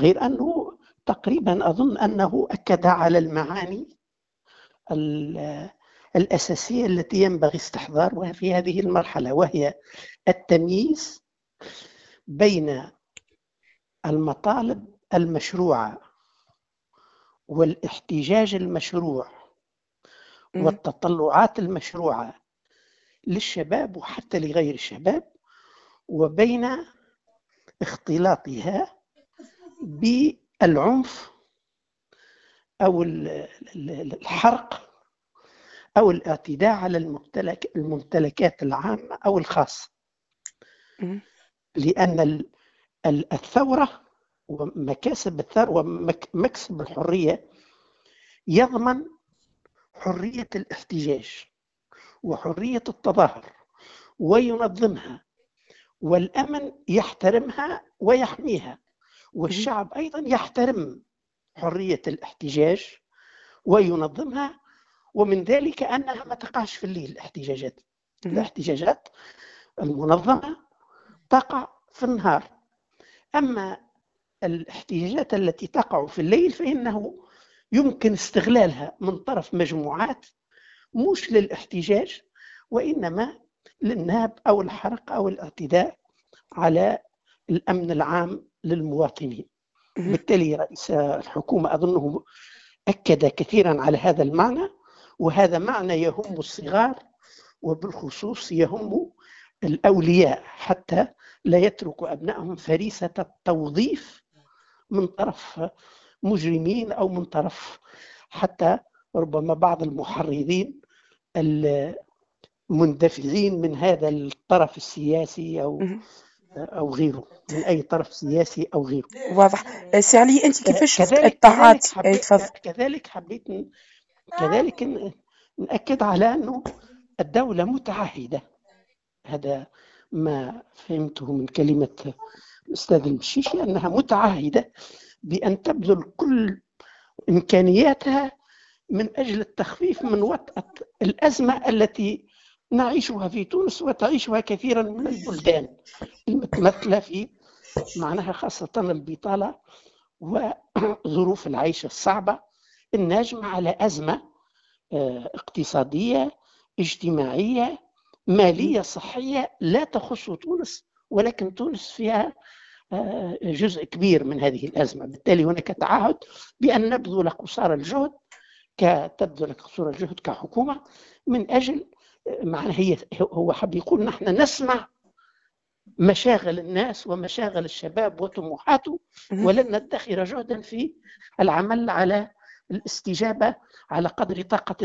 غير أنه تقريبا أظن أنه أكد على المعاني الأساسية التي ينبغي استحضارها في هذه المرحلة، وهي التمييز بين المطالب المشروعة والاحتجاج المشروع والتطلعات المشروعة للشباب وحتى لغير الشباب، وبين اختلاطها بالعنف أو الحرق أو الاعتداء على الممتلكات العامة أو الخاصة. لأن الثورة ومكاسب الثورة ومكسب الحرية يضمن حرية الاحتجاج وحرية التظاهر وينظمها، والأمن يحترمها ويحميها، والشعب أيضا يحترم حرية الاحتجاج وينظمها، ومن ذلك أنها ما تقعش في الليل. الاحتجاجات المنظمة تقع في النهار، أما الاحتجاجات التي تقع في الليل فإنه يمكن استغلالها من طرف مجموعات مش للاحتجاج وإنما للنهب أو الحرق أو الاعتداء على الأمن العام للمواطنين. بالتالي رئيس الحكومة أظنه أكد كثيرا على هذا المعنى، وهذا معنى يهم الصغار وبالخصوص يهم الأولياء، حتى لا يتركوا أبنائهم فريسة التوظيف من طرف مجرمين أو من طرف حتى ربما بعض المحرضين المندفعين من هذا الطرف السياسي أو غيره، من أي طرف سياسي أو غيره. واضح. سي علي، أنت كيفاش شفت الطاعات؟ كذلك نأكد على أنه الدولة متعهدة، هذا ما فهمته من كلمة الأستاذ المشيشي، أنها متعهدة بأن تبذل كل إمكانياتها من أجل التخفيف من وطأة الأزمة التي نعيشها في تونس وتعيشها كثيرا من البلدان المتمثلة في معناها خاصة البطالة وظروف العيش الصعبة الناجمة على أزمة اقتصادية اجتماعية مالية صحية لا تخص تونس، ولكن تونس فيها جزء كبير من هذه الأزمة. بالتالي هناك تعهد بأن نبذل قصارى الجهد كحكومة من أجل معنى هو حب يقول نحن نسمع مشاغل الناس ومشاغل الشباب وطموحاته، ولن ندخر جهدا في العمل على الاستجابة على قدر طاقة